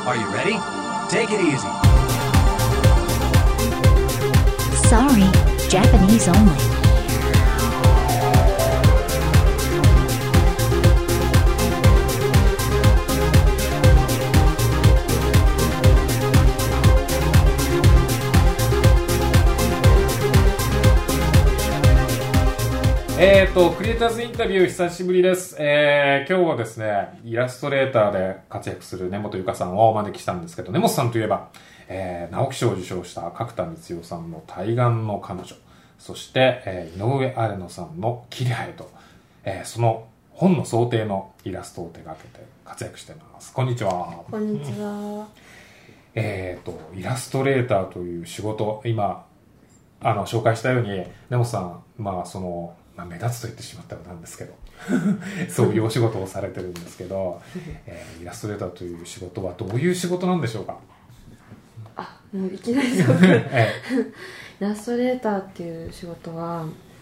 Are you ready? Take it easy. Sorry, Japanese only. クリエイターズインタビュー久しぶりです。今日はですね、イラストレーターで活躍する根本由香さんをお招きしたんですけど、根本さんといえば、直木賞を受賞した角田光代さんの対岸の彼女、そして、井上アレノさんのキリハエと、その本の想定のイラストを手掛けて活躍しています。こんにちは。 こんにちは。 イラストレーターという仕事、今紹介したように根本さん、目立つと言ってしまったらなんですけどそういうお仕事をされてるんですけど、イラストレーターという仕事はどういう仕事なんでしょうか？ もういきなりそうイラストレーターっていう仕事は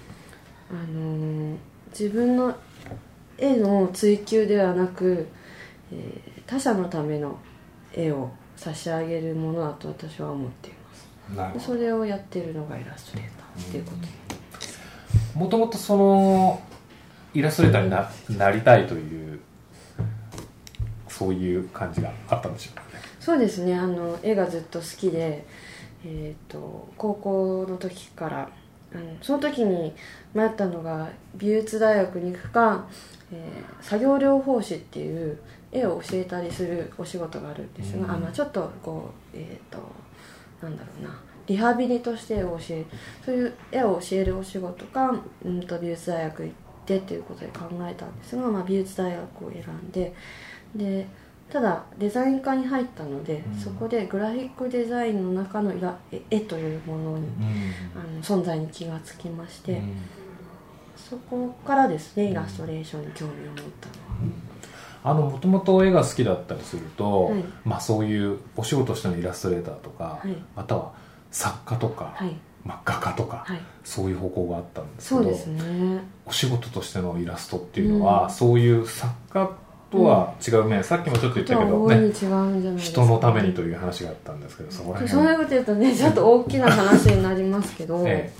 自分の絵の追求ではなく、他者のための絵を差し上げるものだと私は思っています。それをやっているのがイラストレーターっていうことです。 もともとそのイラストレーターに なりたいというそういう感じがあったんでしょうかね。 そうですね、絵がずっと好きで、高校の時からその時に迷ったのが美術大学に行くか、作業療法士っていう絵を教えたりするお仕事があるんですが、ちょっとこうなんだろうな、リハビリとして絵を教える、そういう絵を教えるお仕事か、美術大学行ってっていうことで考えたんですが、美術大学を選んで、ただデザイン科に入ったので、そこでグラフィックデザインの中の絵というものに、存在に気がつきまして、そこからですね、イラストレーションに興味を持ったのは。 もともと絵が好きだったりすると、そういうお仕事としてのイラストレーターとか、または作家とか、画家とか、そういう方向があったんですけど、 そうですね、 お仕事としてのイラストっていうのは、そういう作家とは違う面、さっきもちょっと言ったけどね、人のためにという話があったんですけど、そこら辺そういうこと言うとね、ちょっと大きな話になりますけど、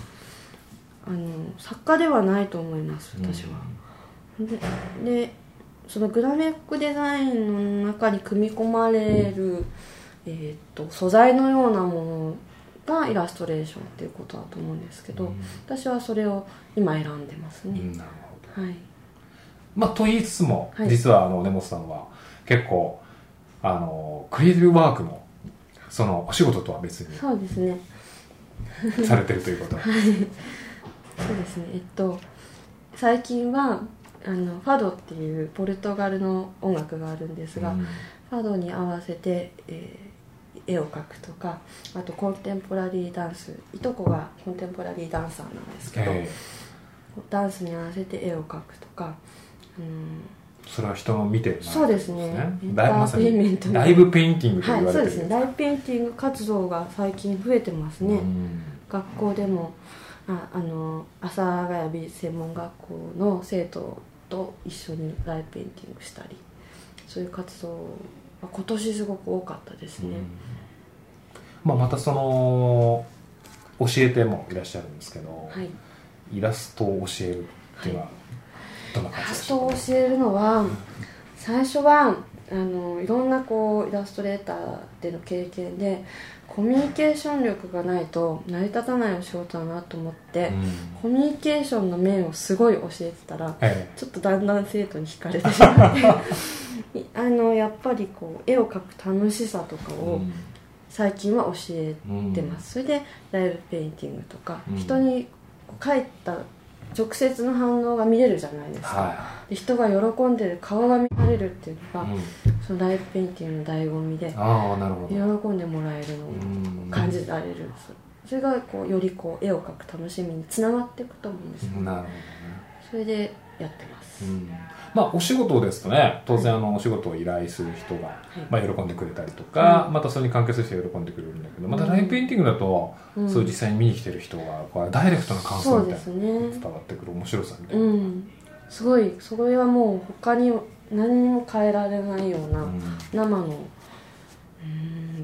作家ではないと思います、私は。でそのグラフィックデザインの中に組み込まれる、素材のようなものがイラストレーションっていうことだと思うんですけど、私はそれを今選んでますね。 なるほど。と言いつつも、実は根本さんは結構クリエイティブワークもそのお仕事とは別にそうですねされてるということそうですね。最近はファドっていうポルトガルの音楽があるんですが、ファドに合わせて、絵を描くとか、あとコンテンポラリーダンス、いとこがコンテンポラリーダンサーなんですけど、ダンスに合わせて絵を描くとか、 それは人の見てる、 そうですね、エンタまさーテインメントにライブペインティングと言われてる、 そうですね、ライブペインティング活動が最近増えてますね。学校でも阿佐ヶ谷美術専門学校の生徒と一緒にライブペインティングしたり、そういう活動は今年すごく多かったですね。 またその教えてもいらっしゃるんですけど、イラストを教えるっていうのはどんな感じですか？ イラストを教えるのは、最初はいろんなイラストレーターでの経験で、コミュニケーション力がないと成り立たないお仕事だなと思って、コミュニケーションの面をすごい教えてたら、ちょっとだんだん生徒に惹かれてしまってやっぱり絵を描く楽しさとかを最近は教えてます。それでライブペインティングとか、人に描いた直接の反応が見れるじゃないですか、で人が喜んでる顔が見られるっていうのが、そのライブペインティングの醍醐味で、喜んでもらえるのを感じられる、それがより絵を描く楽しみにつながっていくと思うんですよ。 なるほどね。 それでやってます。 お仕事ですとね、当然お仕事を依頼する人が、喜んでくれたりとか、またそれに関係する人が喜んでくれるんだけど、またライブペインティングだと、そういう実際に見に来てる人がダイレクトな感想みたいな伝わってくる面白さみたいな、 すごい、それはもう他に何にも変えられないような、生の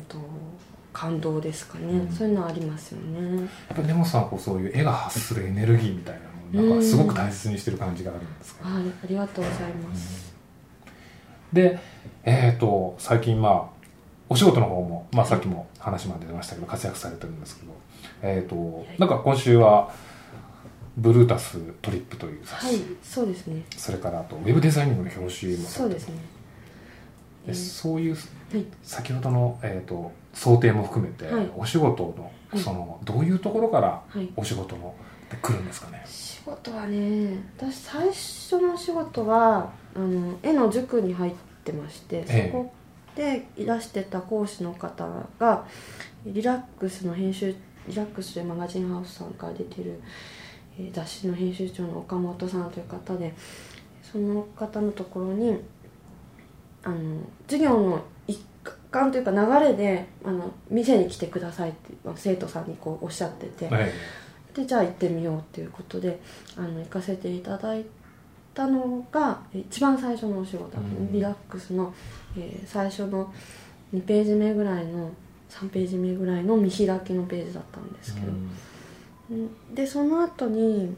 感動ですかね、そういうのはありますよね。 やっぱり根本さんはそういう絵が発するエネルギーみたいなのをなんかすごく大切にしてる感じがあるんですか、 はい、ありがとうございます。 で、最近お仕事の方も、さっきも話まで出ましたけど活躍されてるんですけど、なんか今週はブルータストリップという雑誌、 はい、そうですね。 それからあとウェブデザイニングの表紙もそうですね。 そういう、先ほどの、想定も含めて、お仕事の、どういうところからお仕事の来るんですかね。 仕事はね、私最初の仕事は絵の塾に入ってまして、そこでいらしてた講師の方がリラックスというマガジンハウスさんから出てる雑誌の編集長の岡本さんという方で、その方のところに授業の一環というか流れで店に来てくださいって生徒さんにこうおっしゃってて、でじゃあ行ってみようっていうことで行かせていただいたのが一番最初のお仕事だった、リラックスの、最初の2ページ目ぐらいの3ページ目ぐらいの見開きのページだったんですけど、でその後に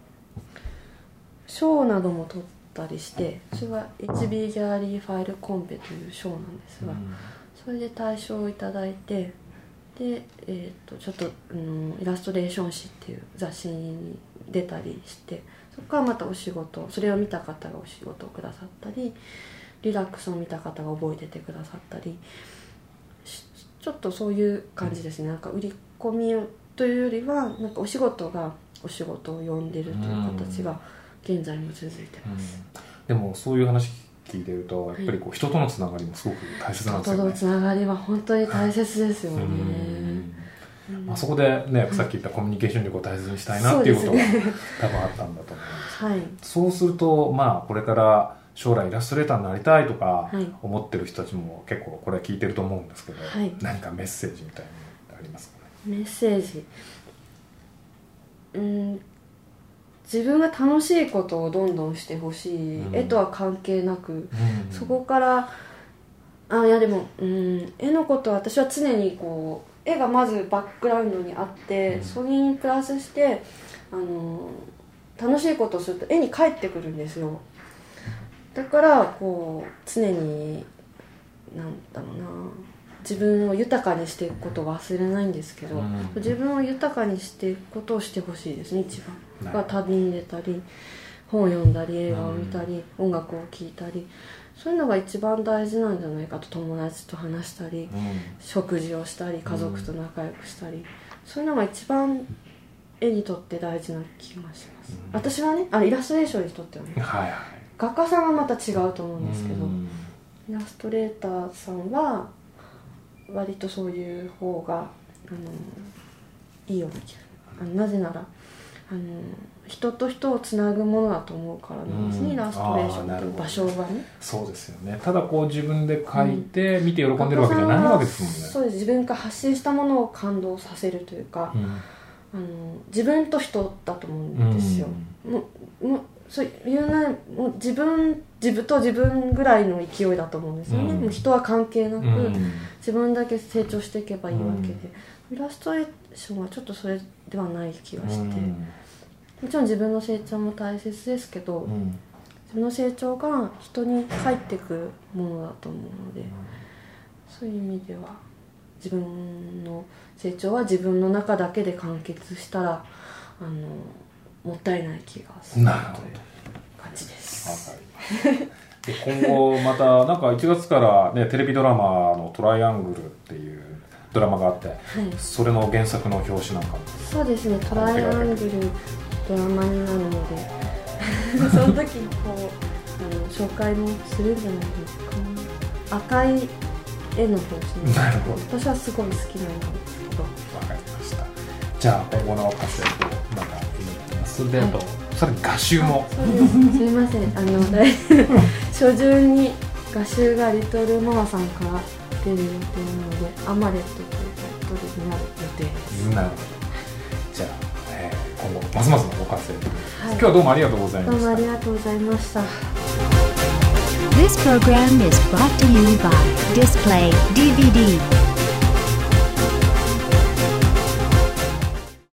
賞なども取ったりして、それは HB ギャラリーファイルコンペという賞なんですが、それで大賞をいただいて、で、ちょっと、イラストレーション誌っていう雑誌に出たりして、そこからまたお仕事、それを見た方がお仕事をくださったり、リラックスを見た方が覚えててくださったり、ちょっとそういう感じですね。なんか売り込みというよりはなんかお仕事がお仕事を呼んでるという形が現在も続いてます、 でもそういう話聞いてるとやっぱり人とのつながりもすごく大切なんですよね。 人とのつながりは本当に大切ですよね。 そこでね、さっき言ったコミュニケーション力を大切にしたいなっていうことが多分あったんだと思います、そうするとこれから将来イラストレーターになりたいとか思ってる人たちも結構これ聞いてると思うんですけど、何かメッセージみたいなのってありますかね。 メッセージ、自分が楽しいことをどんどんしてほしい、絵とは関係なく、そこからいやでも、絵のことは私は常にこう絵がまずバックグラウンドにあって、それにプラスして楽しいことをすると絵に返ってくるんですよ。だからこう常になんだろうな、自分を豊かにしていくことを忘れないんですけど、自分を豊かにしていくことをしてほしいですね。一番が旅に出たり本を読んだり映画を見たり、音楽を聴いたり、そういうのが一番大事なんじゃないかと。友達と話したり、食事をしたり、家族と仲良くしたり、そういうのが一番絵にとって大事な気がします、私はね。イラストレーションにとってはね、画家さんはまた違うと思うんですけど、イラストレーターさんは割とそういう方がいいような気がする。なぜなら人と人をつなぐものだと思うからなんですね、イラストレーションという場所がね。 そうですよね。ただこう自分で描いて見て喜んでるわけじゃないわけですもんね。 そうです。自分が発信したものを感動させるというか、自分と人だと思うんですよ。そういうね、もう自分と自分ぐらいの勢いだと思うんですよね、もう人は関係なく、自分だけ成長していけばいいわけで、イラストレーションはちょっとそれではない気がして、もちろん自分の成長も大切ですけど、自分の成長が人に返ってくるものだと思うので、そういう意味では自分の成長は自分の中だけで完結したらもったいない気がするという感じです。 で今後またなんか1月からねテレビドラマのトライアングルっていうドラマがあって、それの原作の表紙なんかも。 そうですね、トライアングルドラマになるのでその時にこう紹介もするんじゃないですか。赤い絵の表紙。 なるほど。 私はすごい好きなんですけど。 わかりました。じゃあ今後の活躍をまた祈ってます。で、さらに画集も。 そうです。すみません。初旬に画集がリトルママさんから出る予定なので、アマレットというタイトルになる予定です。 なるほど。じゃあ、今後ますますのご活躍、今日はどうもありがとうございました。 どうもありがとうございました。 This program is brought to you by Display DVD.